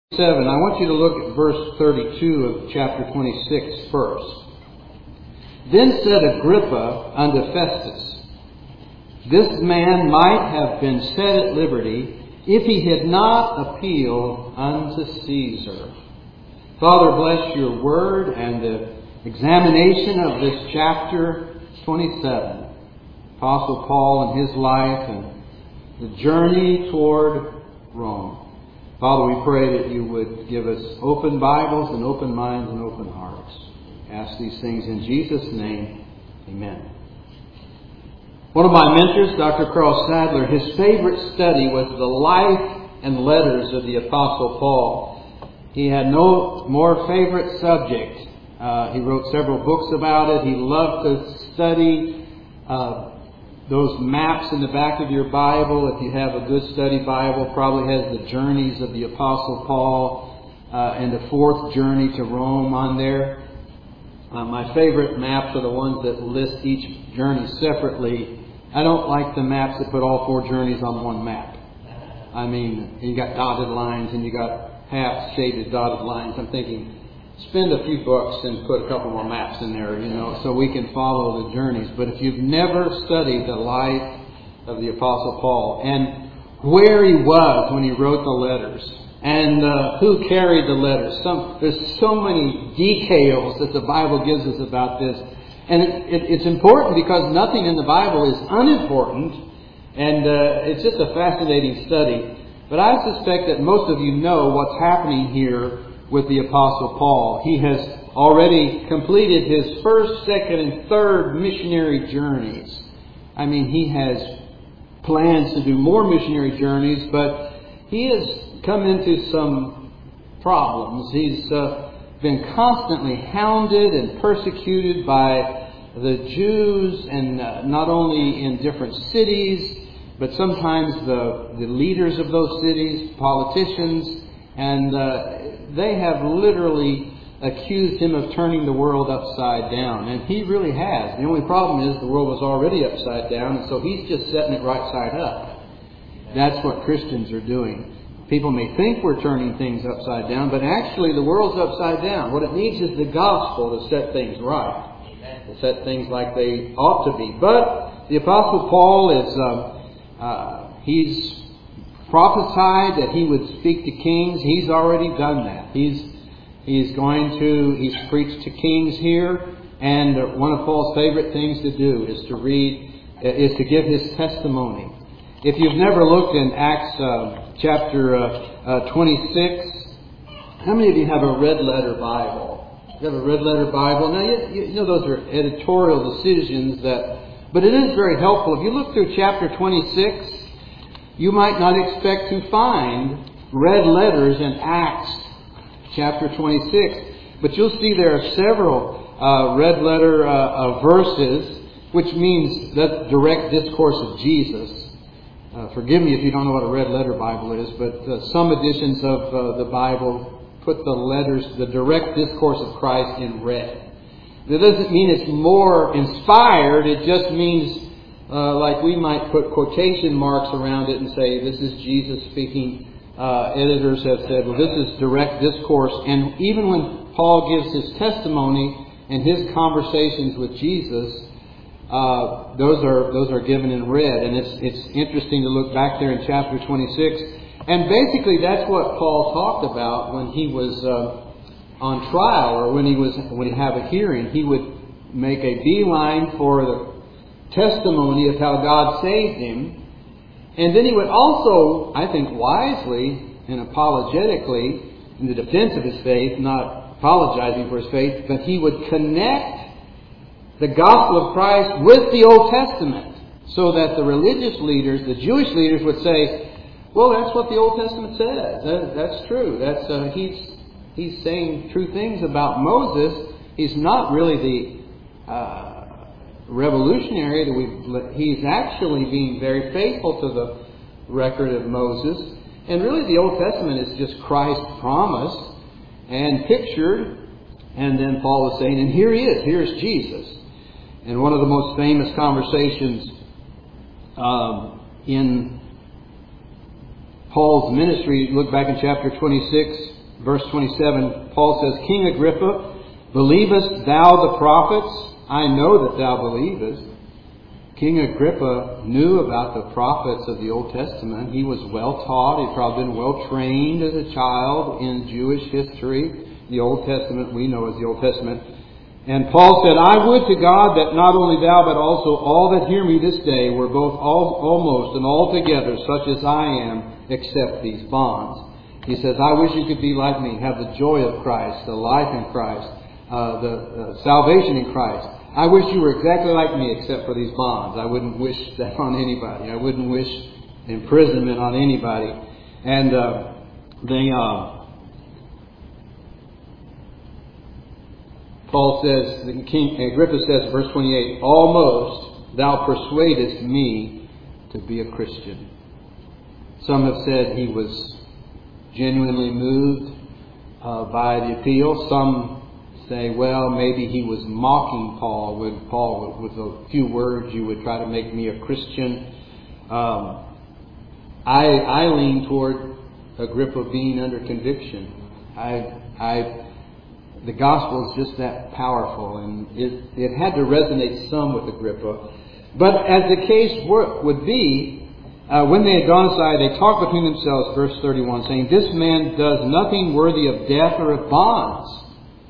7. I want you to look at verse 32 of chapter 26 first. Then said Agrippa unto Festus, This man might have been set at liberty if he had not appealed unto Caesar. Father, bless your word and the examination of this chapter 27. Apostle Paul and his life and the journey toward Rome. Father, we pray that you would give us open Bibles and open minds and open hearts. Ask these things in Jesus' name. Amen. One of my mentors, Dr. Carl Sadler, his favorite study was the life and letters of the Apostle Paul. He had no more favorite subject. He wrote several books about it. He loved to study those maps in the back of your Bible. If you have a good study Bible, probably has the journeys of the Apostle Paul and the fourth journey to Rome on there. My favorite maps are the ones that list each journey separately. I don't like the maps that put all four journeys on one map. I mean, you got dotted lines and you got half shaded dotted lines. I'm thinking, spend a few bucks and put a couple more maps in there, so we can follow the journeys. But if you've never studied the life of the Apostle Paul and where he was when he wrote the letters and who carried the letters, there's so many details that the Bible gives us about this. And it's important because nothing in the Bible is unimportant, and it's just a fascinating study. But I suspect that most of you know what's happening here with the Apostle Paul. He has already completed his first, second, and third missionary journeys. I mean, he has plans to do more missionary journeys, but he has come into some problems. He's been constantly hounded and persecuted by the Jews, and not only in different cities, but sometimes the leaders of those cities, politicians, and they have literally accused him of turning the world upside down. And he really has. The only problem is the world was already upside down, and so he's just setting it right side up. That's what Christians are doing. People may think we're turning things upside down, but actually the world's upside down. What it needs is the gospel to set things right, to set things like they ought to be. But the Apostle Paul is, he's prophesied that he would speak to kings. He's already done that. He's preached to kings here, and one of Paul's favorite things to do is to give his testimony. If you've never looked in Acts chapter 26, how many of you have a red letter Bible? You have a red letter Bible? Now, you know those are editorial decisions but it is very helpful. If you look through chapter 26, you might not expect to find red letters in Acts chapter 26. But you'll see there are several red letter verses, which means the direct discourse of Jesus. Forgive me if you don't know what a red letter Bible is, but some editions of the Bible put the direct discourse of Christ in red. That doesn't mean it's more inspired. It just means like we might put quotation marks around it and say, this is Jesus speaking. Editors have said, well, this is direct discourse. And even when Paul gives his testimony and his conversations with Jesus, those are given in red. And it's interesting to look back there in chapter 26. And basically that's what Paul talked about when he was on trial, or when he have a hearing. He would make a beeline for the testimony of how God saved him. And then he would also, I think wisely and apologetically, in the defense of his faith, not apologizing for his faith, but he would connect the gospel of Christ with the Old Testament, so that the religious leaders, the Jewish leaders, would say, well, that's what the Old Testament says. That's true. He's saying true things about Moses. He's not really the revolutionary. He's actually being very faithful to the record of Moses. And really the Old Testament is just Christ's promise and pictured. And then Paul is saying, and here he is. Here's Jesus. And one of the most famous conversations in Paul's ministry, look back in chapter 26, verse 27, Paul says, King Agrippa, believest thou the prophets? I know that thou believest. King Agrippa knew about the prophets of the Old Testament. He was well taught. He'd probably been well trained as a child in Jewish history. The Old Testament we know as the Old Testament. And Paul said, I would to God that not only thou, but also all that hear me this day were both almost and altogether such as I am, except these bonds. He says, I wish you could be like me, have the joy of Christ, the life in Christ, the salvation in Christ. I wish you were exactly like me except for these bonds. I wouldn't wish that on anybody. I wouldn't wish imprisonment on anybody. And Paul says, King Agrippa says, verse 28, almost thou persuadest me to be a Christian. Some have said he was genuinely moved by the appeal. Some say, well, maybe he was mocking Paul when Paul, with a few words, you would try to make me a Christian. I lean toward Agrippa being under conviction. The gospel is just that powerful, and it had to resonate some with Agrippa. But as the case would be, when they had gone aside, they talked between themselves, verse 31, saying, this man does nothing worthy of death or of bonds.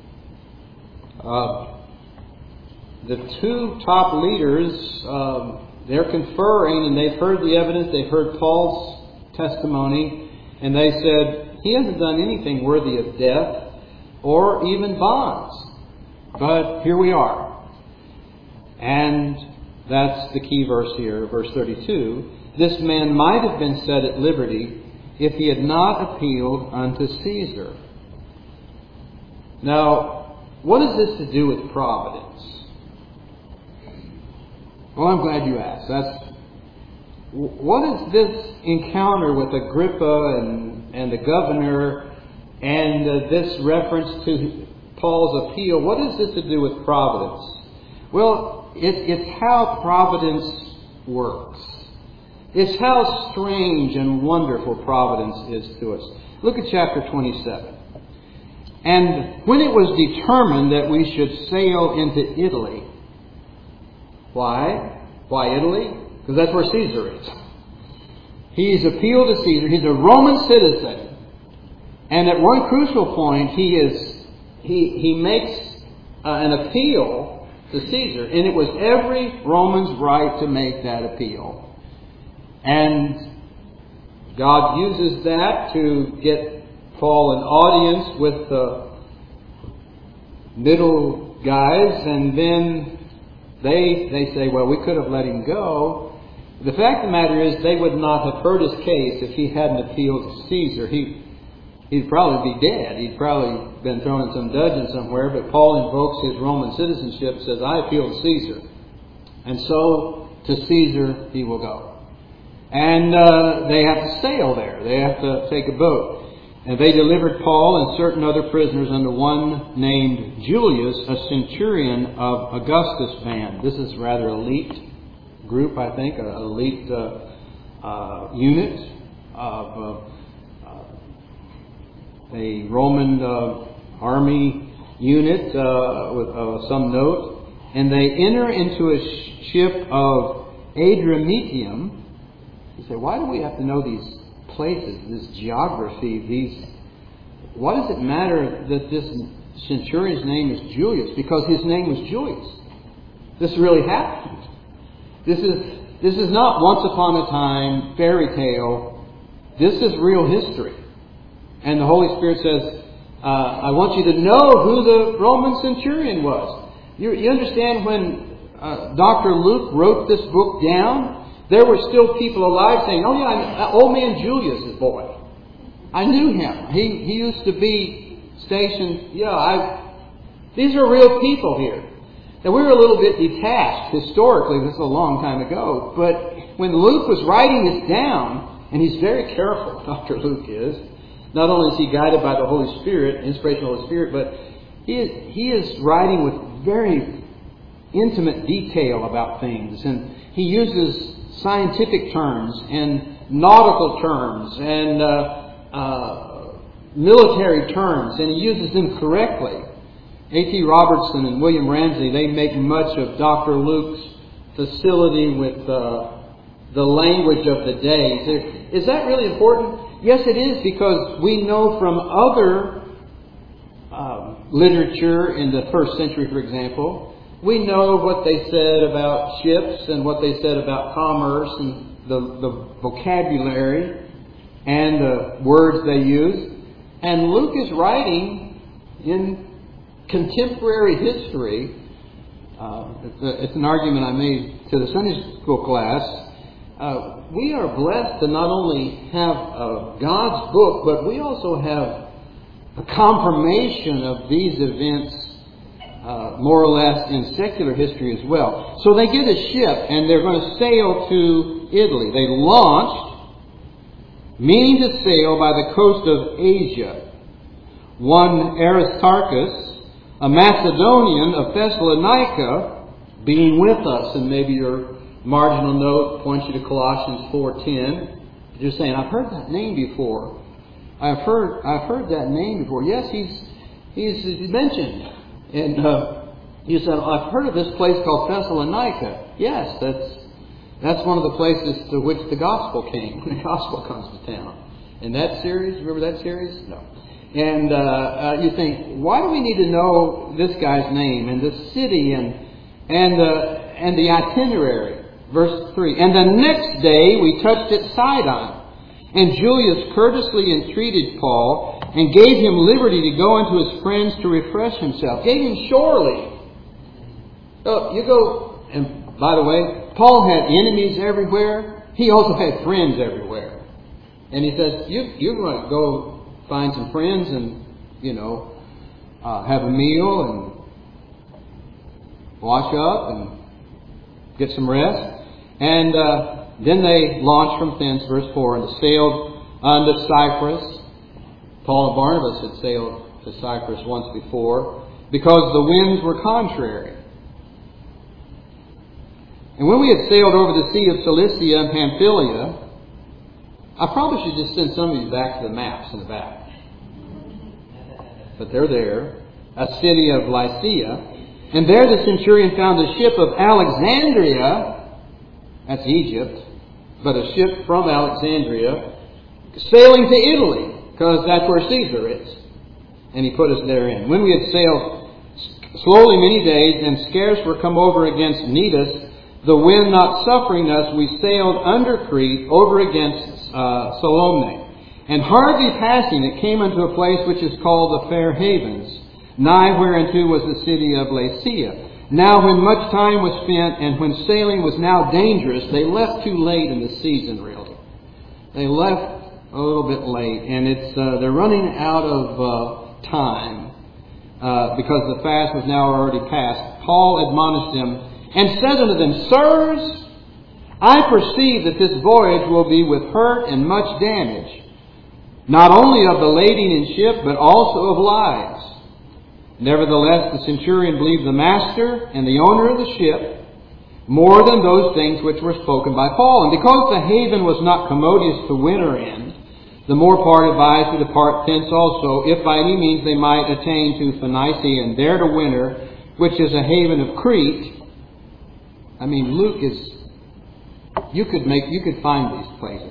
The two top leaders, they're conferring, and they've heard the evidence, they've heard Paul's testimony, and they said, he hasn't done anything worthy of death or even bonds. But here we are. And that's the key verse here, verse 32. This man might have been set at liberty if he had not appealed unto Caesar. Now, what has this to do with providence? Well, I'm glad you asked. What is this encounter with Agrippa and the governor and this reference to Paul's appeal? What is this to do with providence? Well, it's how providence works. It's how strange and wonderful providence is to us. Look at chapter 27. And when it was determined that we should sail into Italy, why? Why Italy? Because that's where Caesar is. He's appealed to Caesar. He's a Roman citizen. And at one crucial point, he makes an appeal to Caesar. And it was every Roman's right to make that appeal. And God uses that to get Paul an audience with the middle guys, and then they say, well, we could have let him go. The fact of the matter is, they would not have heard his case if he hadn't appealed to Caesar. He'd probably be dead. He'd probably been thrown in some dungeon somewhere, but Paul invokes his Roman citizenship, says, I appeal to Caesar. And so, to Caesar he will go. And they have to sail there. They have to take a boat. And they delivered Paul and certain other prisoners unto one named Julius, a centurion of Augustus' band. This is a rather elite group, I think, an elite unit of a Roman army unit with some note. And they enter into a ship of Adramyttium. You say, why do we have to know these places, this geography, why does it matter that this centurion's name is Julius? Because his name was Julius. This really happened. This is not once upon a time fairy tale. This is real history. And the Holy Spirit says, I want you to know who the Roman centurion was. You understand when Dr. Luke wrote this book down, there were still people alive saying, oh yeah, old man Julius' boy. I knew him. He used to be stationed, these are real people here. And we were a little bit detached historically, this is a long time ago, but when Luke was writing this down, and he's very careful, Dr. Luke is, not only is he guided by the Holy Spirit, inspiration of the Holy Spirit, but he is writing with very intimate detail about things, and he uses scientific terms and nautical terms and military terms, and he uses them correctly. A.T. Robertson and William Ramsey, they make much of Dr. Luke's facility with the language of the days. Is that really important? Yes, it is, because we know from other literature in the first century, for example, we know what they said about ships and what they said about commerce and the vocabulary and the words they used. And Luke is writing in contemporary history. It's an argument I made to the Sunday school class. We are blessed to not only have God's book, but we also have a confirmation of these events more or less in secular history as well. So they get a ship and they're going to sail to Italy. They launched, meaning to sail by the coast of Asia. One Aristarchus, a Macedonian of Thessalonica, being with us, and maybe your marginal note points you to Colossians 4:10. You're saying, I've heard that name before. I've heard that name before. Yes, he's mentioned. And you said, I've heard of this place called Thessalonica. Yes, that's one of the places to which the gospel came, when the gospel comes to town. In that series, remember that series? No. And you think, why do we need to know this guy's name and the city and the itinerary? Verse 3. And the next day we touched at Sidon. And Julius courteously entreated Paul and gave him liberty to go unto his friends to refresh himself. Gave him shore leave. So you go, and by the way, Paul had enemies everywhere. He also had friends everywhere. And he says, you're going to go find some friends and, have a meal and wash up and get some rest. And then they launched from thence, verse 4, and sailed unto Cyprus. Paul and Barnabas had sailed to Cyprus once before, because the winds were contrary. And when we had sailed over the sea of Cilicia and Pamphylia, I probably should just send some of you back to the maps in the back. But they're there. A city of Lycia. And there the centurion found a ship of Alexandria. That's Egypt. But a ship from Alexandria sailing to Italy, because that's where Caesar is. And he put us therein. When we had sailed slowly many days, and scarce were come over against Cnidus, the wind not suffering us, we sailed under Crete over against Salome. And hardly passing, it came unto a place which is called the Fair Havens, nigh whereunto was the city of Lasea. Now when much time was spent, and when sailing was now dangerous, they left too late in the season, really. They left a little bit late, and they're running out of time because the fast was now already past. Paul admonished them and said unto them, Sirs, I perceive that this voyage will be with hurt and much damage, not only of the lading in ship, but also of lives. Nevertheless, the centurion believed the master and the owner of the ship more than those things which were spoken by Paul. And because the haven was not commodious to winter in, the more part advised to depart thence also, if by any means they might attain to Phoenicia and there to winter, which is a haven of Crete. I mean, Luke is... You could find these places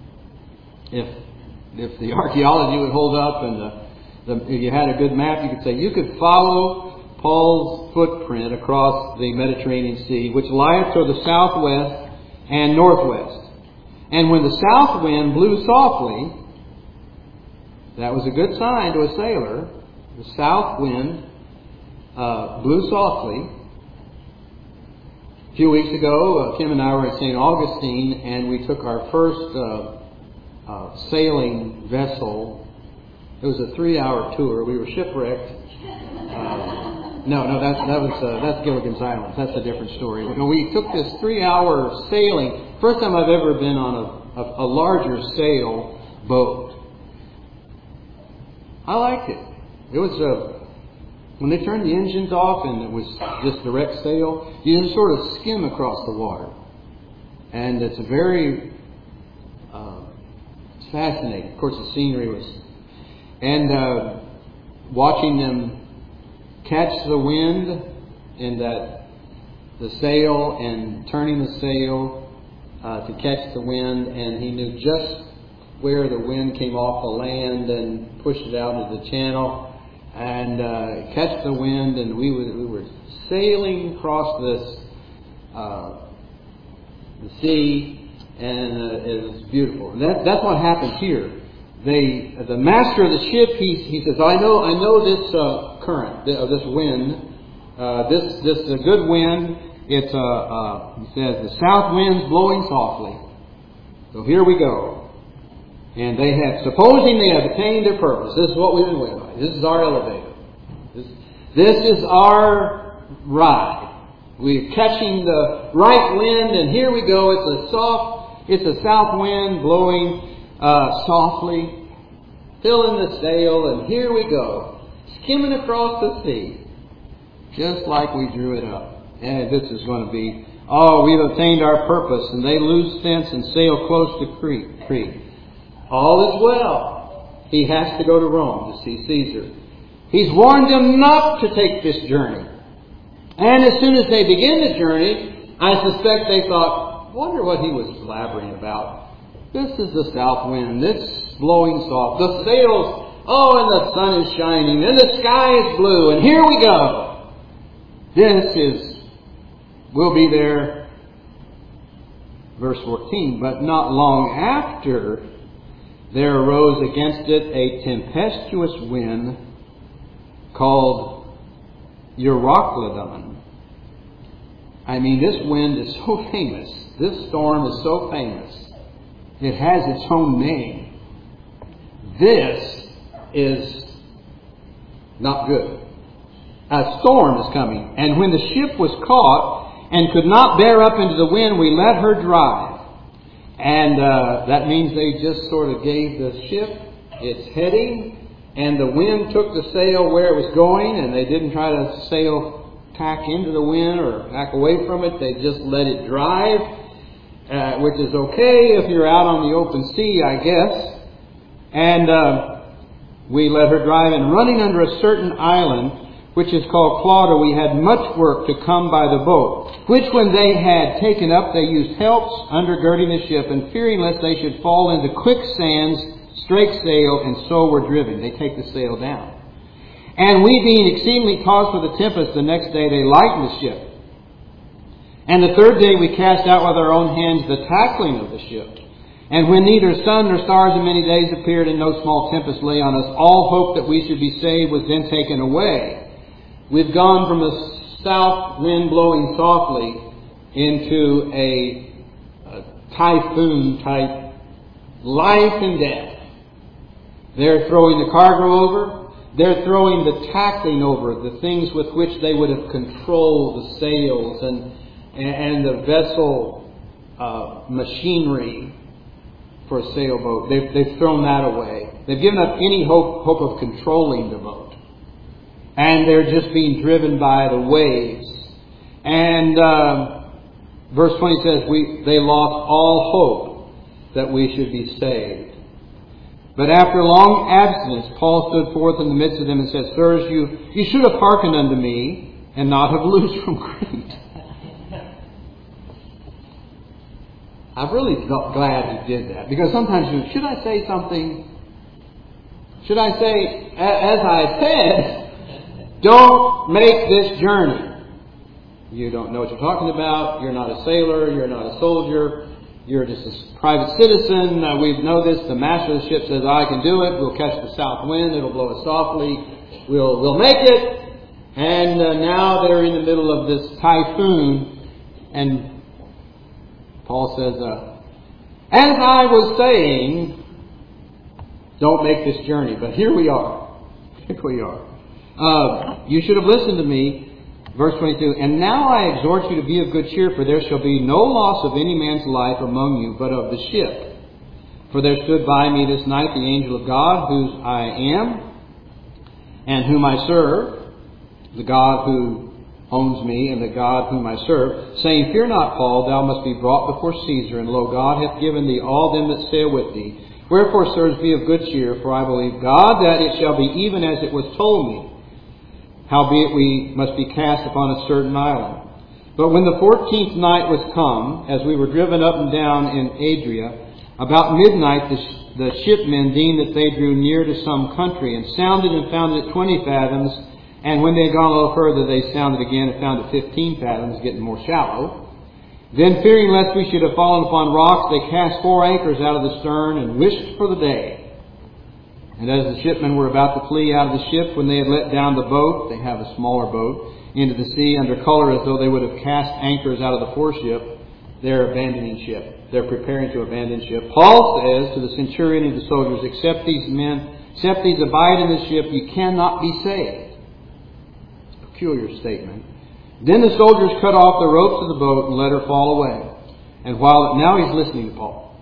if the archaeology would hold up and if you had a good map. You could say you could follow Paul's footprint across the Mediterranean Sea, which lieth toward the southwest and northwest. And when the south wind blew softly, that was a good sign to a sailor. The south wind blew softly. A few weeks ago, Kim and I were at St. Augustine, and we took our first sailing vessel. It was a 3-hour tour. We were shipwrecked. That's Gilligan's Island. That's a different story. But we took this 3-hour sailing. First time I've ever been on a larger sail boat. I liked it. It was when they turned the engines off and it was just direct sail, you just sort of skim across the water. And it's it's fascinating. Of course, the scenery was... and watching them catch the wind in the sail and turning the sail to catch the wind, and he knew just where the wind came off the land and pushed it out into the channel and catch the wind, and we were sailing across the sea, and it was beautiful. And that's what happened here. The master of the ship, he says, I know this current, this wind, this is a good wind. It's he says, the south wind's blowing softly. So here we go. And supposing they have attained their purpose. This is what we've been waiting on. This is our elevator. This is our ride. We're catching the right wind, and here we go. It's a south wind blowing softly, filling the sail, and here we go, skimming across the sea, just like we drew it up. And this is going to be, we've attained our purpose, and they loose fence and sail close to Crete. All is well. He has to go to Rome to see Caesar. He's warned them not to take this journey. And as soon as they begin the journey, I suspect they thought, wonder what he was blabbering about. This is the south wind. It's blowing soft. The sails, and the sun is shining, and the sky is blue, and here we go. We'll be there. Verse 14, but not long after, there arose against it a tempestuous wind called Euroclydon. I mean, this wind is so famous. This storm is so famous. It has its own name. This is not good. A storm is coming. And when the ship was caught and could not bear up into the wind, we let her drive. And that means they just sort of gave the ship its heading, and the wind took the sail where it was going, and they didn't try to sail tack into the wind or tack away from it. They just let it drive, which is okay if you're out on the open sea, I guess. And we let her drive, and running under a certain island, which is called Clauda, we had much work to come by the boat, which when they had taken up, they used helps undergirding the ship, and fearing lest they should fall into quicksands, strake sail, and so were driven. They take the sail down. And we being exceedingly tossed with a tempest, the next day they lightened the ship. And the third day we cast out with our own hands the tackling of the ship. And when neither sun nor stars in many days appeared, and no small tempest lay on us, all hope that we should be saved was then taken away. We've gone from a south wind blowing softly into a typhoon type life and death. They're throwing the cargo over. They're throwing the tackling over, the things with which they would have controlled the sails and the vessel machinery for a sailboat. They've thrown that away. They've given up any hope of controlling the boat. And they're just being driven by the waves. And verse 20 says, they lost all hope that we should be saved. But after long abstinence, Paul stood forth in the midst of them and said, Sirs, you should have hearkened unto me, and not have loosed from Crete. I'm really glad he did that. Because sometimes should I say something? Should I say, as I said, don't make this journey. You don't know what you're talking about. You're not a sailor. You're not a soldier. You're just a private citizen. We know this. The master of the ship says, I can do it. We'll catch the south wind. It'll blow us softly. We'll make it. And now they're in the middle of this typhoon. And Paul says, as I was saying, don't make this journey. But here we are. Here we are. You should have listened to me. Verse 22, and now I exhort you to be of good cheer, for there shall be no loss of any man's life among you, but of the ship. For there stood by me this night the angel of God, whose I am, and whom I serve, the God who owns me, and the God whom I serve, saying, Fear not, Paul, thou must be brought before Caesar, and lo, God hath given thee all them that sail with thee. Wherefore, sirs, be of good cheer, for I believe God that it shall be even as it was told me. Howbeit we must be cast upon a certain island. But when the 14th night was come, as we were driven up and down in Adria, about midnight the shipmen deemed that they drew near to some country, and sounded and found it 20 fathoms. And when they had gone a little further, they sounded again and found it 15 fathoms, getting more shallow. Then, fearing lest we should have fallen upon rocks, they cast 4 anchors out of the stern and wished for the day. And as the shipmen were about to flee out of the ship, when they had let down the boat, they have a smaller boat, into the sea under color as though they would have cast anchors out of the foreship, they're abandoning ship. They're preparing to abandon ship. Paul says to the centurion and the soldiers, except these abide in the ship, you cannot be saved. It's a peculiar statement. Then the soldiers cut off the ropes of the boat and let her fall away. And now he's listening to Paul,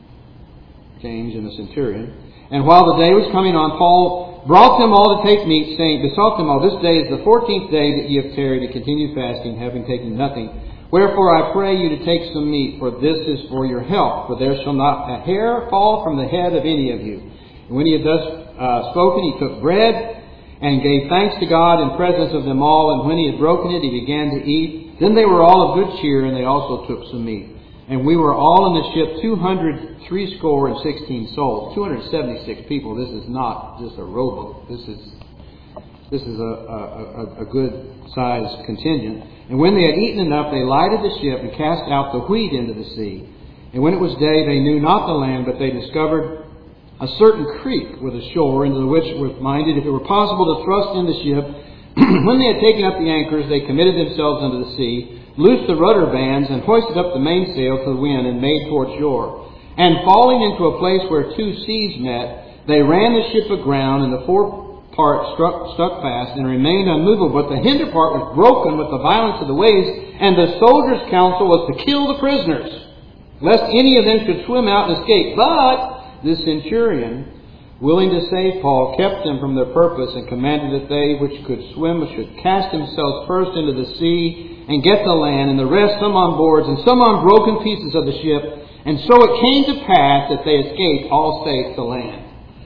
James and the centurion. And while the day was coming on, Paul brought them all to take meat, saying, besought them all, this day is the 14th day that ye have tarried and continued fasting, having taken nothing. Wherefore I pray you to take some meat, for this is for your health. For there shall not a hair fall from the head of any of you. And when he had thus spoken, he took bread and gave thanks to God in presence of them all. And when he had broken it, he began to eat. Then they were all of good cheer, and they also took some meat. And we were all in the ship 216 souls, 276 people. This is not just a rowboat. This is a good sized contingent. And when they had eaten enough, they lighted the ship and cast out the wheat into the sea. And when it was day, they knew not the land, but they discovered a certain creek with a shore, into which were minded, if it were possible, to thrust in the ship. When they had taken up the anchors, they committed themselves unto the sea, loosed the rudder bands, and hoisted up the mainsail to the wind, and made toward shore. And falling into a place where 2 seas met, they ran the ship aground, and the fore part stuck fast, and remained unmovable. But the hinder part was broken with the violence of the waves, and the soldiers' counsel was to kill the prisoners, lest any of them should swim out and escape. But the centurion, willing to save Paul, kept them from their purpose, and commanded that they which could swim should cast themselves first into the sea, and get the land, and the rest some on boards, and some on broken pieces of the ship. And so it came to pass that they escaped all safe to land.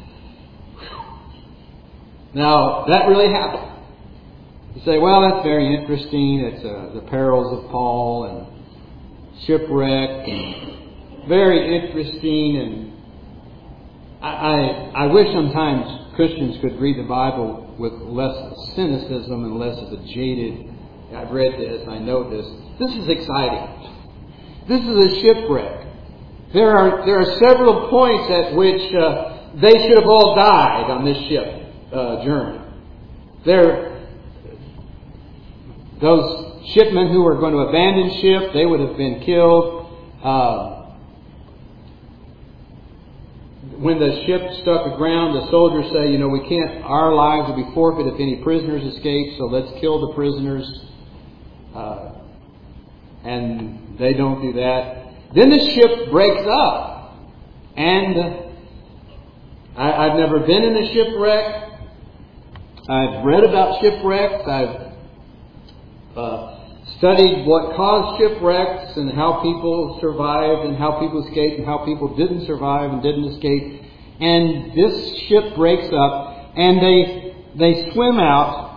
Now, that really happened. You say, well, that's very interesting. It's the perils of Paul and shipwreck. And very interesting. And I wish sometimes Christians could read the Bible with less cynicism and less of a jaded, I've read this, I know this. This is exciting. This is a shipwreck. There are several points at which they should have all died on this ship journey. Those shipmen who were going to abandon ship, they would have been killed. When the ship stuck aground, the soldiers say, we can't, our lives will be forfeit if any prisoners escape, so let's kill the prisoners. And they don't do that. Then the ship breaks up. And I've never been in a shipwreck. I've read about shipwrecks. I've studied what caused shipwrecks and how people survived and how people escaped and how people didn't survive and didn't escape. And this ship breaks up and they swim out,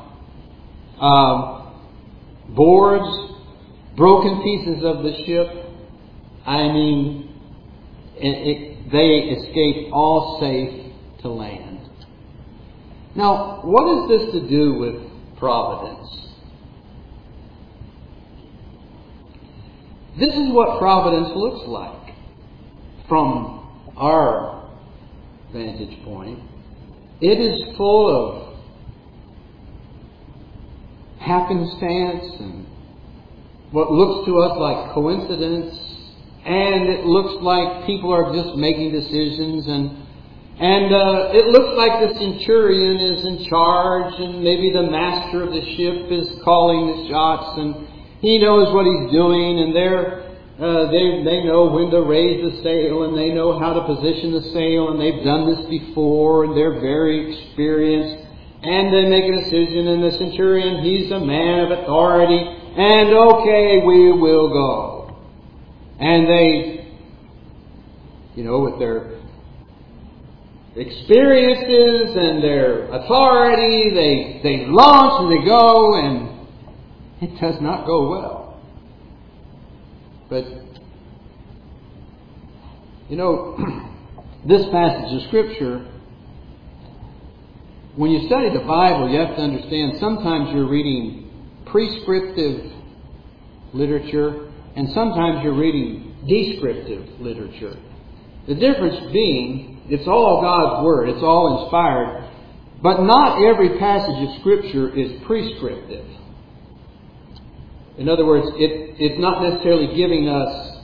boards, broken pieces of the ship. I mean, they escape all safe to land. Now, what is this to do with providence? This is what providence looks like from our vantage point. It is full of happenstance and what looks to us like coincidence, and it looks like people are just making decisions, and it looks like the centurion is in charge, and maybe the master of the ship is calling the shots, and he knows what he's doing, and they know when to raise the sail, and they know how to position the sail, and they've done this before, and they're very experienced, and they make a decision, and the centurion, he's a man of authority, and okay, we will go. And they, with their experiences and their authority. They launch and they go, and it does not go well. But, this passage of Scripture, when you study the Bible, you have to understand sometimes you're reading prescriptive literature and sometimes you're reading descriptive literature. The difference being, it's all God's Word, it's all inspired, but not every passage of Scripture is prescriptive. In other words, it's not necessarily giving us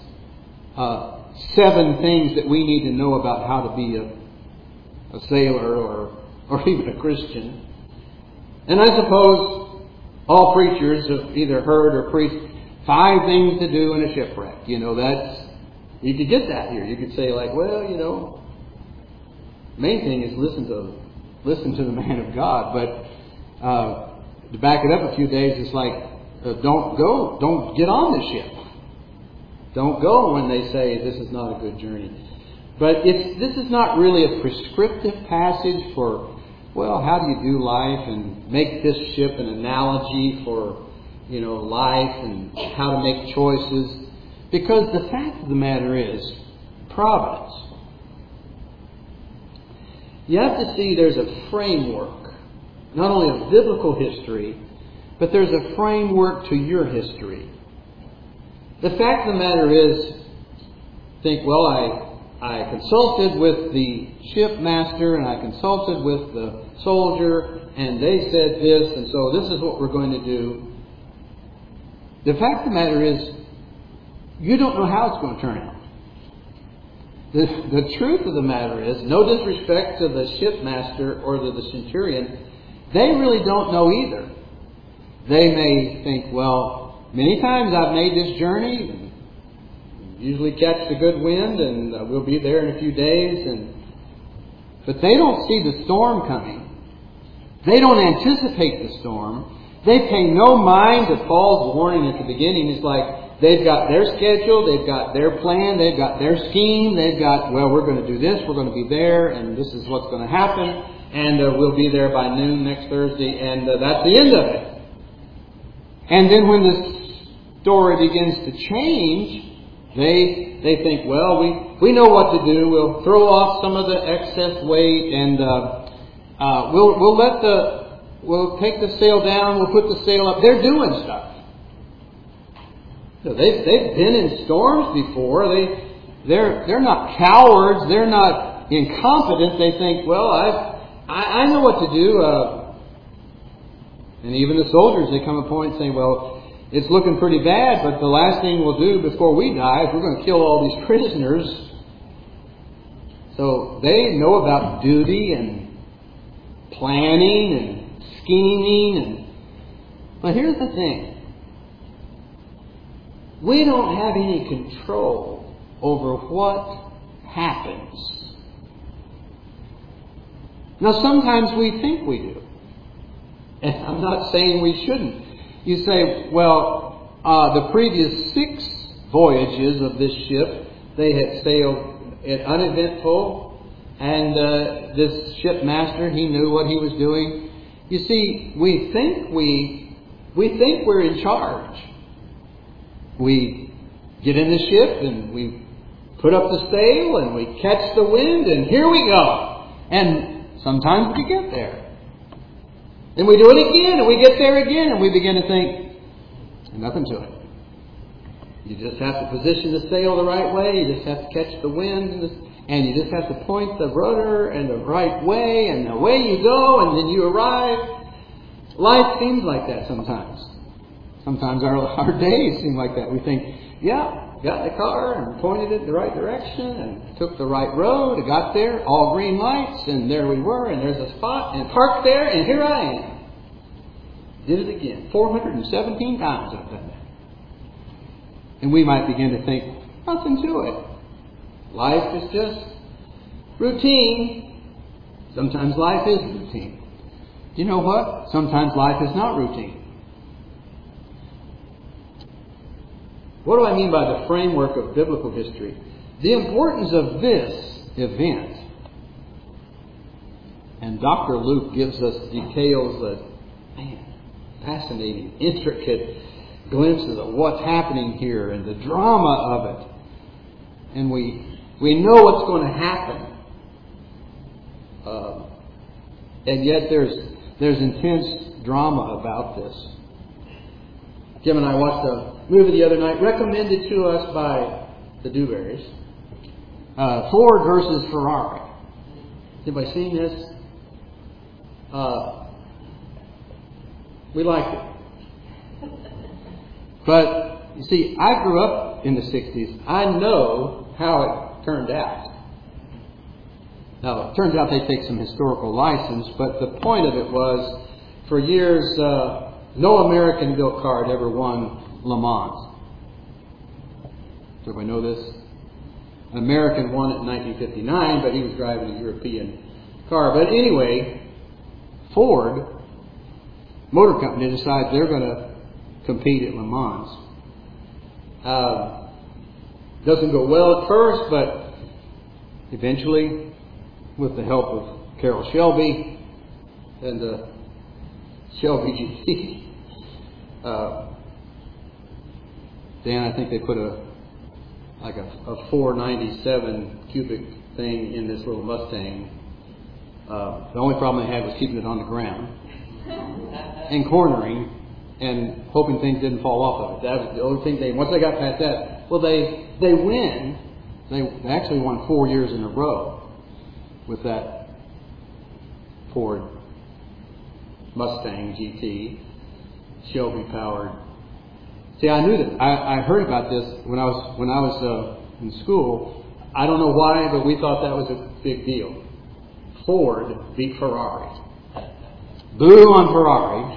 7 things that we need to know about how to be a sailor or even a Christian. And I suppose all preachers have either heard or preached 5 things to do in a shipwreck. You could get that here. You could say main thing is listen to the man of God. But to back it up a few days, it's like, don't get on the ship. Don't go when they say this is not a good journey. But this is not really a prescriptive passage for, how do you do life, and make this ship an analogy for, life and how to make choices. Because the fact of the matter is, providence. You have to see there's a framework, not only of biblical history, but there's a framework to your history. The fact of the matter is, I consulted with the shipmaster and I consulted with the soldier and they said this, and so this is what we're going to do. The fact of the matter is, you don't know how it's going to turn out. The truth of the matter is, no disrespect to the shipmaster or to the centurion, they really don't know either. They may think, many times I've made this journey, and usually catch the good wind, and we'll be there in a few days. But they don't see the storm coming. They don't anticipate the storm. They pay no mind to Paul's warning at the beginning. It's like they've got their schedule, they've got their plan, they've got their scheme, they've got, we're going to do this, we're going to be there, and this is what's going to happen, and we'll be there by noon next Thursday, and that's the end of it. And then when the story begins to change, they think, we know what to do. We'll throw off some of the excess weight, and we'll take the sail down. We'll put the sail up. They're doing stuff. So they've been in storms before. They're not cowards. They're not incompetent. They think, I know what to do. And even the soldiers, they come to a point saying, it's looking pretty bad, but the last thing we'll do before we die is we're going to kill all these prisoners. So they know about duty and planning and scheming. But here's the thing. We don't have any control over what happens. Now, sometimes we think we do. And I'm not saying we shouldn't. You say, the previous 6 voyages of this ship, they had sailed uneventful, and this shipmaster, he knew what he was doing. You see, we think we're in charge. We get in the ship and we put up the sail and we catch the wind, and here we go. And sometimes we get there. Then we do it again, and we get there again, and we begin to think, nothing to it. You just have to position the sail the right way, you just have to catch the wind, and you just have to point the rudder in the right way, and away you go, and then you arrive. Life seems like that sometimes. Sometimes our days seem like that. We think, got in the car and pointed it in the right direction and took the right road and got there, all green lights, and there we were, and there's a spot, and parked there, and here I am. Did it again. 417 times I've done that. And we might begin to think, nothing to it. Life is just routine. Sometimes life is routine. You know what? Sometimes life is not routine. What do I mean by the framework of biblical history? The importance of this event And Dr. Luke gives us details that, fascinating, intricate glimpses of what's happening here and the drama of it. And we know what's going to happen. And yet there's intense drama about this. Jim and I watched a movie the other night recommended to us by the Dewberries. Ford versus Ferrari. Anybody seen this? We liked it. But, you see, I grew up in the 60s. I know how it turned out. Now, it turns out they take some historical license, but the point of it was, for years, no American-built car had ever won Le Mans. Does everybody know this? An American won it in 1959, but he was driving a European car. But anyway, Ford Motor Company decides they're going to compete at Le Mans. Doesn't go well at first, but eventually, with the help of Carroll Shelby and the Shelby GT, then I think they put a 497 cubic thing in this little Mustang. The only problem they had was keeping it on the ground and cornering and hoping things didn't fall off of it. That was the only thing once they got past that, well, they win. They actually won 4 years in a row with that Ford Mustang GT, Shelby powered. See, I knew that. I heard about this when I was in school. I don't know why, but we thought that was a big deal. Ford beat Ferrari. Boo on Ferrari.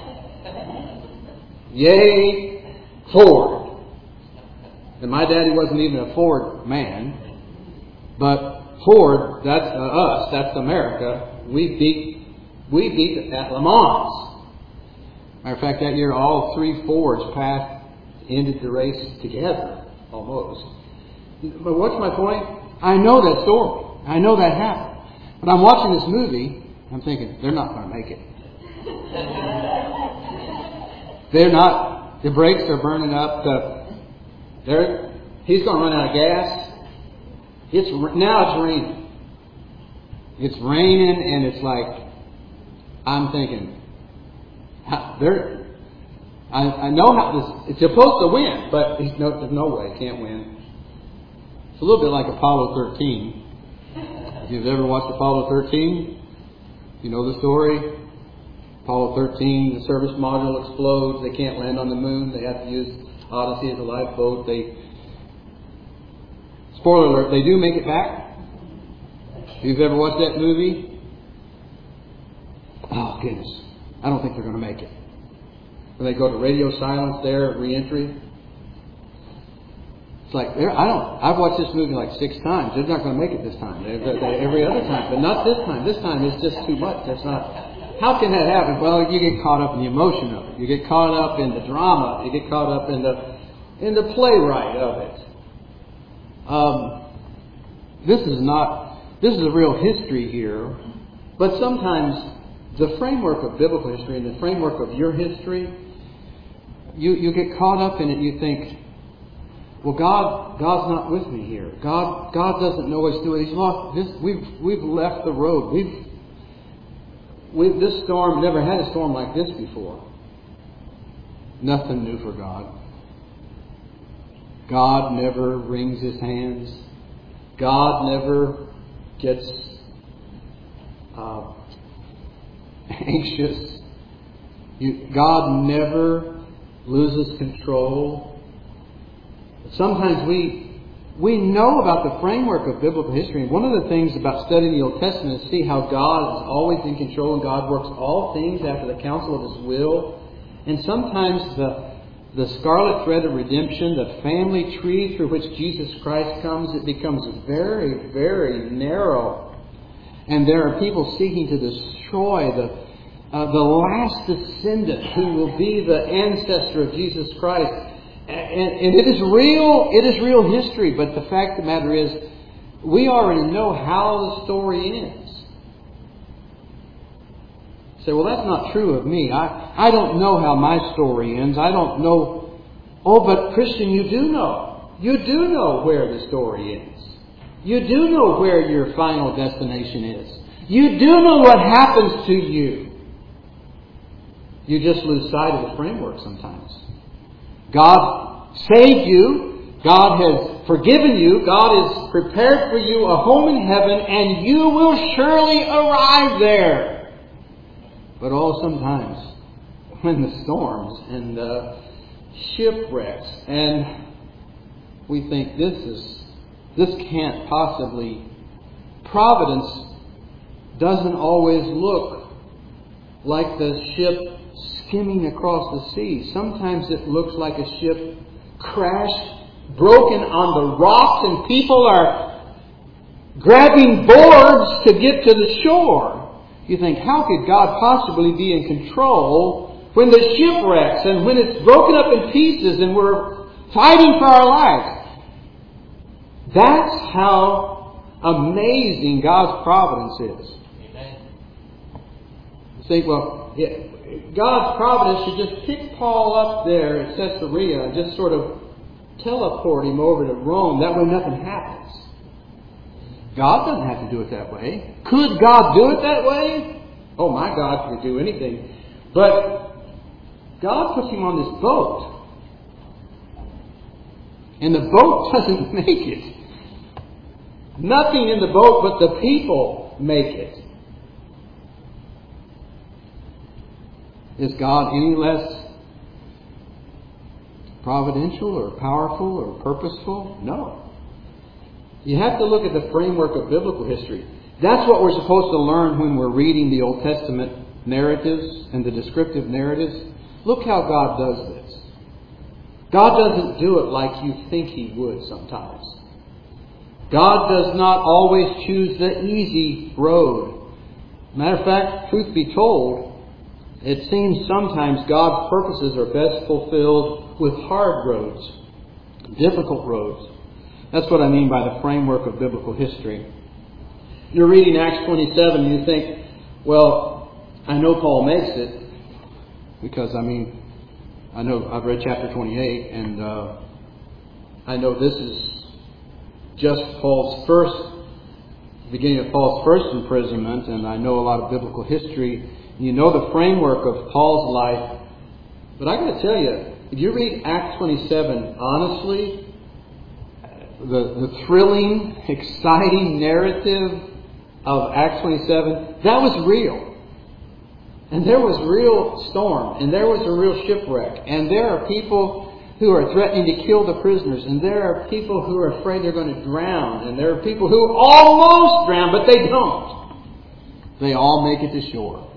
Yay, Ford. And my daddy wasn't even a Ford man, but Ford, that's us, that's America. We beat at Le Mans. Matter of fact, that year all 3 Fords ended the race together, almost. But what's my point? I know that story. I know that happened. But I'm watching this movie, I'm thinking, they're not going to make it. They're not. The brakes are burning up. He's going to run out of gas. Now it's raining. It's raining, and it's like, I'm thinking, I know how this. It's supposed to win, but there's no way it can't win. It's a little bit like Apollo 13. If you've ever watched Apollo 13, you know the story. Apollo 13, the service module explodes. They can't land on the moon. They have to use Odyssey as a lifeboat. Spoiler alert, they do make it back. If you've ever watched that movie, oh goodness, I don't think they're going to make it. When they go to radio silence there at re-entry, it's like I've watched this movie like 6 times. They're not going to make it this time. Every other time, but not this time. This time it's just too much. That's not. How can that happen? Well, you get caught up in the emotion of it. You get caught up in the drama. You get caught up in the playwright of it. This is a real history here, but sometimes the framework of biblical history and the framework of your history, you get caught up in it. You think, well, God's not with me here. God doesn't know what He's doing. He's lost this. We've left the road. This storm, never had a storm like this before. Nothing new for God. God never wrings His hands. God never gets anxious. God never loses control. Sometimes we know about the framework of biblical history. And one of the things about studying the Old Testament is see how God is always in control and God works all things after the counsel of His will. And sometimes the scarlet thread of redemption, the family tree through which Jesus Christ comes, it becomes very, very narrow. And there are people seeking to destroy the last descendant who will be the ancestor of Jesus Christ. And it is real history, but the fact of the matter is, we already know how the story ends. Say, well, that's not true of me. I don't know how my story ends. I don't know. Oh, but Christian, you do know. You do know where the story ends. You do know where your final destination is. You do know what happens to you. You just lose sight of the framework sometimes. God saved you. God has forgiven you. God has prepared for you a home in heaven, and you will surely arrive there. But sometimes when the storms and the shipwrecks, and we think this can't possibly. Providence doesn't always look like the ship skimming across the sea. Sometimes it looks like a ship crashed, broken on the rocks, and people are grabbing boards to get to the shore. You think, how could God possibly be in control when the shipwrecks and when it's broken up in pieces and we're fighting for our lives? That's how amazing God's providence is. Amen. You think, well, God's providence should just pick Paul up there at Caesarea and just sort of teleport him over to Rome. That way nothing happens. God doesn't have to do it that way. Could God do it that way? Oh, my God could do anything. But God puts him on this boat. And the boat doesn't make it. Nothing in the boat but the people make it. Is God any less providential or powerful or purposeful? No. You have to look at the framework of biblical history. That's what we're supposed to learn when we're reading the Old Testament narratives and the descriptive narratives. Look how God does this. God doesn't do it like you think He would sometimes. God does not always choose the easy road. Matter of fact, truth be told, it seems sometimes God's purposes are best fulfilled with hard roads, difficult roads. That's what I mean by the framework of biblical history. You're reading Acts 27 and you think, well, I know Paul makes it because, I know I've read chapter 28 and I know this is just beginning of Paul's first imprisonment, and I know a lot of biblical history. You know the framework of Paul's life. But I got to tell you, if you read Acts 27 honestly, the thrilling, exciting narrative of Acts 27, that was real. And there was real storm, and there was a real shipwreck, and there are people who are threatening to kill the prisoners, and there are people who are afraid they're going to drown, and there are people who almost drown, but they don't. They all make it to shore.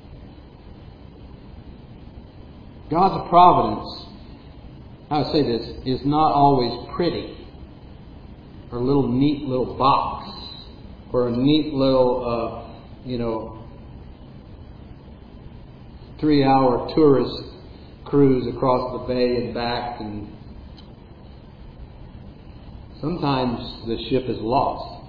God's providence, I would say this, is not always pretty, or a neat little box, or a neat little, 3-hour tourist cruise across the bay and back, and sometimes the ship is lost.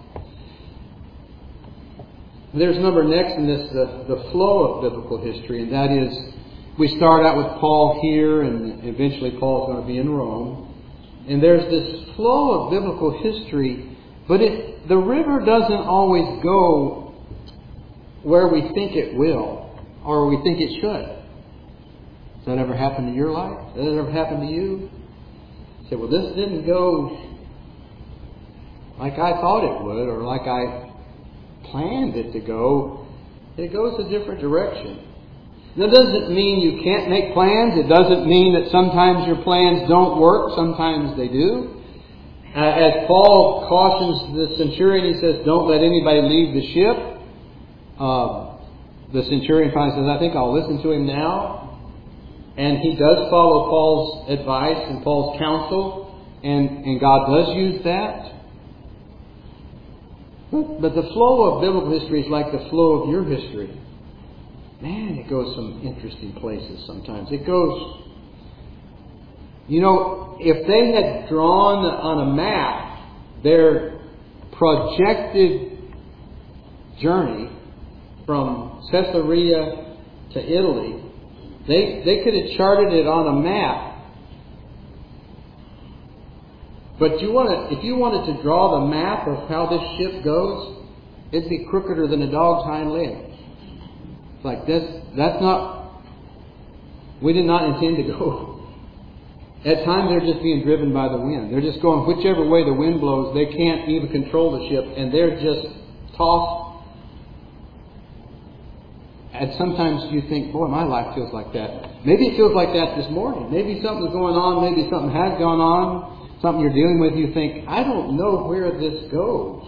There's number next in this, the flow of biblical history, and that is, we start out with Paul here, and eventually Paul's going to be in Rome. And there's this flow of biblical history, but the river doesn't always go where we think it will, or we think it should. Has that ever happened to your life? Has that ever happened to you? You say, well, this didn't go like I thought it would, or like I planned it to go. It goes a different direction. That doesn't mean you can't make plans. It doesn't mean that sometimes your plans don't work. Sometimes they do. As Paul cautions the centurion, he says, don't let anybody leave the ship. The centurion finally says, I think I'll listen to him now. And he does follow Paul's advice and Paul's counsel. And God does use that. But the flow of biblical history is like the flow of your history. Man, it goes some interesting places sometimes. It goes, if they had drawn on a map their projected journey from Caesarea to Italy. They could have charted it on a map. But if you wanted to draw the map of how this ship goes, it'd be crookeder than a dog's hind leg. It's like this. We did not intend to go. At times they're just being driven by the wind. They're just going whichever way the wind blows. They can't even control the ship, and they're just tossed. And sometimes you think, boy, my life feels like that. Maybe it feels like that this morning. Maybe something's going on. Maybe something has gone on. Something you're dealing with. You think, I don't know where this goes.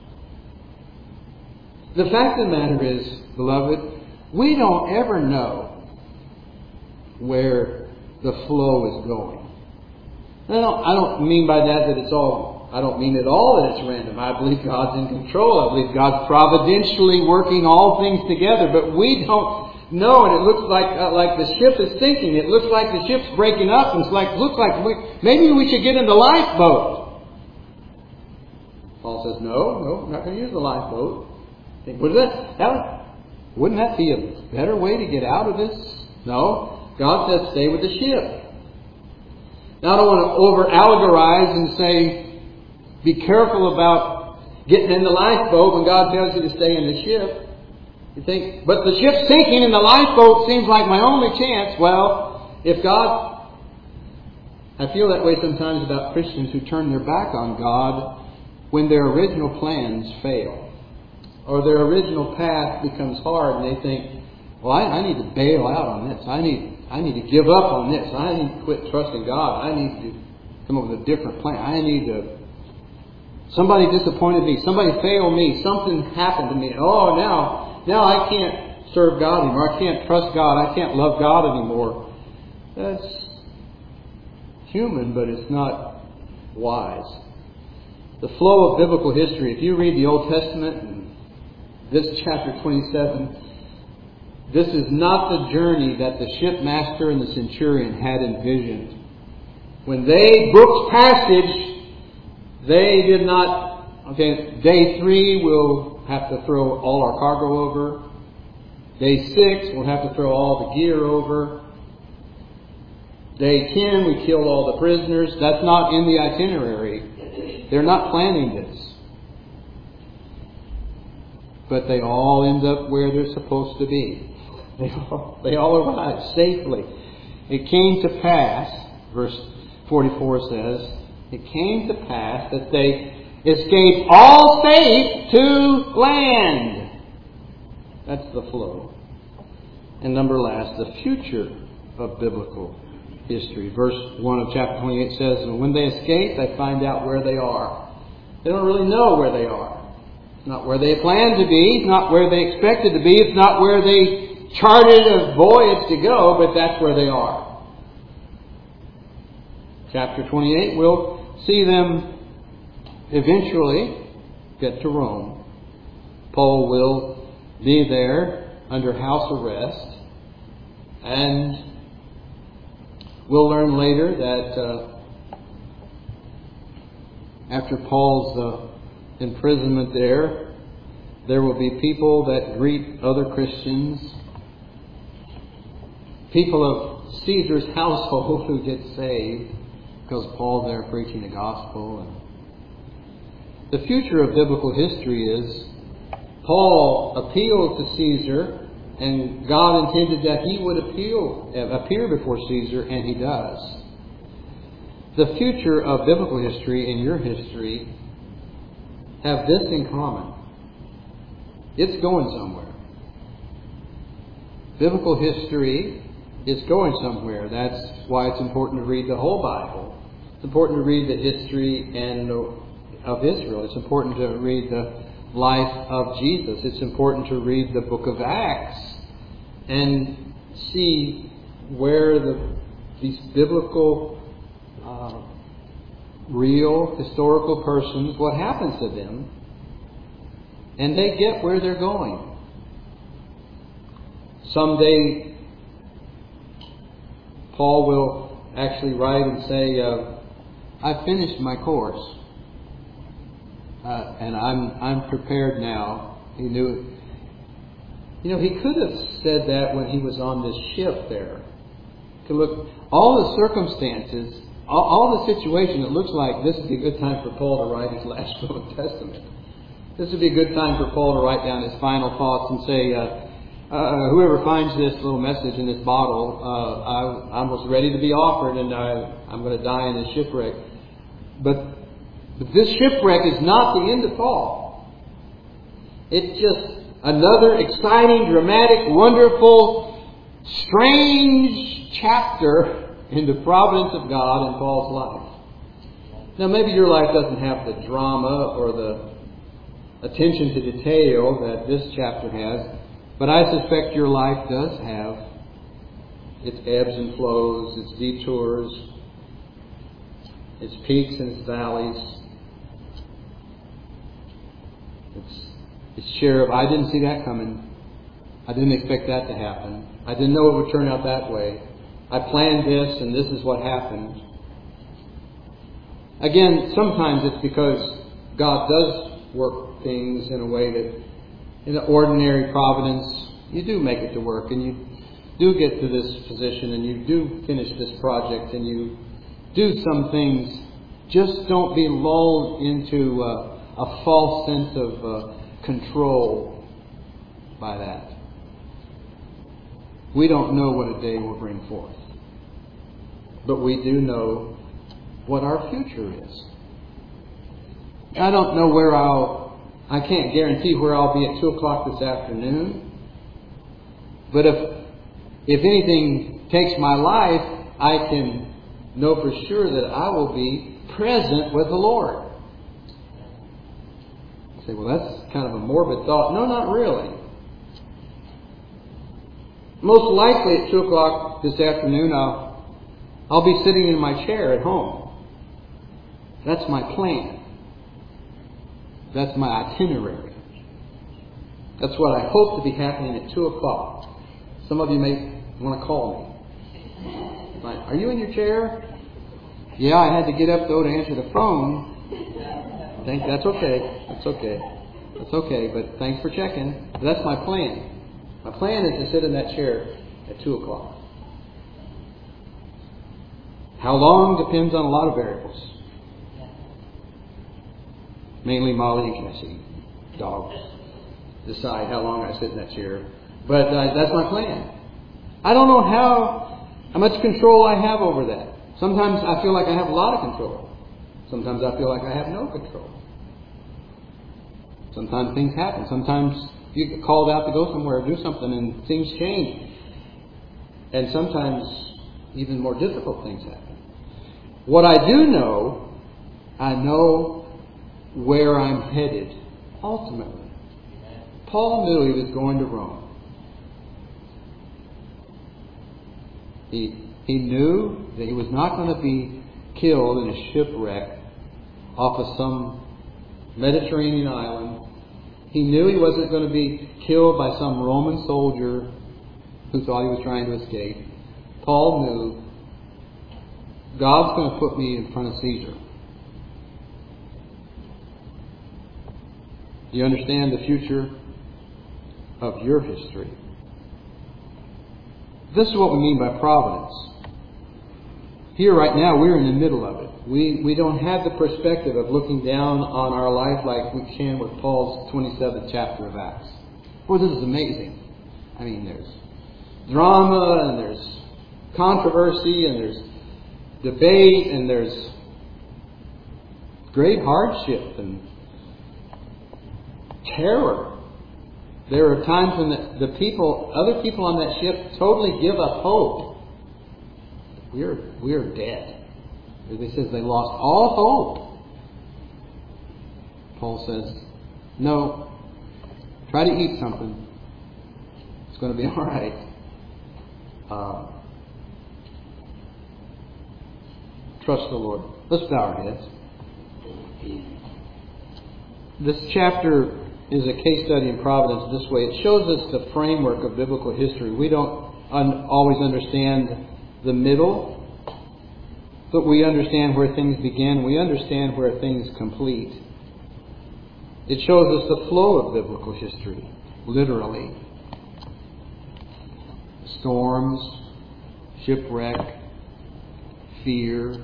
The fact of the matter is, beloved, we don't ever know where the flow is going. I don't mean by that it's all, I don't mean at all that it's random. I believe God's in control. I believe God's providentially working all things together. But we don't know, and it looks like the ship is sinking. It looks like the ship's breaking up, and looks like maybe we should get in the lifeboat. Paul says, no, I'm not going to use the lifeboat. Wouldn't that be a better way to get out of this? No. God says stay with the ship. Now I don't want to over-allegorize and say be careful about getting in the lifeboat when God tells you to stay in the ship. You think, but the ship's sinking and the lifeboat seems like my only chance. Well, I feel that way sometimes about Christians who turn their back on God when their original plans fail. Or their original path becomes hard and they think, well, I need to bail out on this. I need to give up on this. I need to quit trusting God. I need to come up with a different plan. Somebody disappointed me. Somebody failed me. Something happened to me. Oh, now I can't serve God anymore. I can't trust God. I can't love God anymore. That's human, but it's not wise. The flow of biblical history. If you read the Old Testament and this chapter 27, this is not the journey that the shipmaster and the centurion had envisioned. When they booked passage, they did not, day 3 we'll have to throw all our cargo over. Day 6 we'll have to throw all the gear over. Day 10 we kill all the prisoners. That's not in the itinerary. They're not planning this. But they all end up where they're supposed to be. They all arrived safely. It came to pass, verse 44 says, it came to pass that they escaped all safe to land. That's the flow. And number last, the future of biblical history. Verse 1 of chapter 28 says, and when they escape, they find out where they are. They don't really know where they are. It's not where they planned to be. It's not where they expected to be. It's not where they charted a voyage to go, but that's where they are. Chapter 28, we'll see them eventually get to Rome. Paul will be there under house arrest, and we'll learn later that after Paul's imprisonment there will be people that greet other Christians, people of Caesar's household who get saved because Paul's there preaching the gospel. And the future of biblical history is Paul appealed to Caesar, and God intended that he would appear before Caesar, and he does. The future of biblical history and your history have this in common. It's going somewhere. Biblical history is going somewhere. That's why it's important to read the whole Bible. It's important to read the history of Israel. It's important to read the life of Jesus. It's important to read the book of Acts and see where these biblical, real, historical persons, what happens to them, and they get where they're going. Someday, Paul will actually write and say, I finished my course. And I'm prepared now. He knew He could have said that when he was on this ship there. Look, all the circumstances, all the situation, it looks like this would be a good time for Paul to write his last will and testament. This would be a good time for Paul to write down his final thoughts and say, whoever finds this little message in this bottle, I was ready to be offered, and I'm going to die in this shipwreck. But this shipwreck is not the end of Paul. It's just another exciting, dramatic, wonderful, strange chapter in the providence of God in Paul's life. Now, maybe your life doesn't have the drama or the attention to detail that this chapter has, but I suspect your life does have its ebbs and flows, its detours, its peaks and its valleys, its share of, I didn't see that coming. I didn't expect that to happen. I didn't know it would turn out that way. I planned this, and this is what happened. Again, sometimes it's because God does work things in a way that, in the ordinary providence, you do make it to work, and you do get to this position, and you do finish this project, and you do some things. Just don't be lulled into a false sense of control by that. We don't know what a day will bring forth. But we do know what our future is. I don't know I can't guarantee where I'll be at 2 o'clock this afternoon. But if anything takes my life, I can know for sure that I will be present with the Lord. You say, well, that's kind of a morbid thought. No, not really. Most likely at 2 o'clock this afternoon, I'll be sitting in my chair at home. That's my plan. That's my itinerary. That's what I hope to be happening at 2 o'clock. Some of you may want to call me. Like, are you in your chair? Yeah, I had to get up though to answer the phone. That's okay. That's okay. That's okay, but thanks for checking. But that's my plan. My plan is to sit in that chair at 2 o'clock. How long depends on a lot of variables. Mainly Molly and Cassie, dogs, decide how long I sit in that chair. But that's my plan. I don't know how much control I have over that. Sometimes I feel like I have a lot of control. Sometimes I feel like I have no control. Sometimes things happen. Sometimes you get called out to go somewhere or do something and things change. And sometimes even more difficult things happen. What I do know, I know where I'm headed ultimately. Paul knew he was going to Rome. He knew that he was not going to be killed in a shipwreck off of some Mediterranean island. He knew he wasn't going to be killed by some Roman soldier who thought he was trying to escape. Paul knew God's going to put me in front of Caesar. Do you understand the future of your history? This is what we mean by providence. Here right now, we're in the middle of it. We don't have the perspective of looking down on our life like we can with Paul's 27th chapter of Acts. Boy, this is amazing. I mean, there's drama, and there's controversy, and there's debate, and there's great hardship and terror. There are times when other people on that ship totally give up hope. We are dead. It says they lost all hope. Paul says, no, try to eat something. It's going to be all right. Trust the Lord. Let's bow our heads. This chapter is a case study in providence this way. It shows us the framework of biblical history. We don't always understand the middle, but we understand where things begin. We understand where things complete. It shows us the flow of biblical history, literally. storms, shipwreck, fear,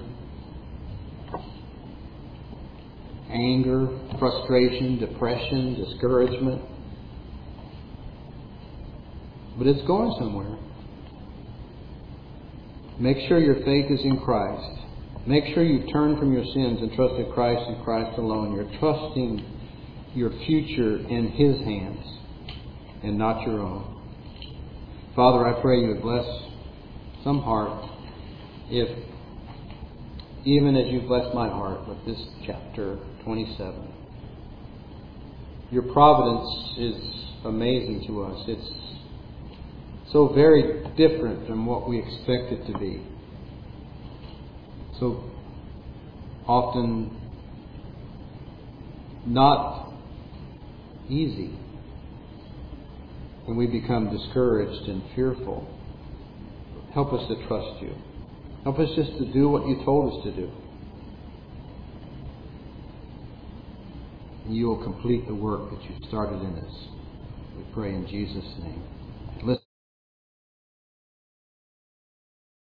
anger, frustration, depression, discouragement. But it's going somewhere. Make sure your faith is in Christ. Make sure you turn from your sins and trust in Christ and Christ alone. You're trusting your future in His hands and not your own. Father, I pray you would bless some heart, if even as you blessed my heart with this chapter 27. Your providence is amazing to us. It's so very different from what we expect it to be. So often not easy. And we become discouraged and fearful. Help us to trust you. Help us just to do what you told us to do. And you will complete the work that you started in us. We pray in Jesus' name. Listen.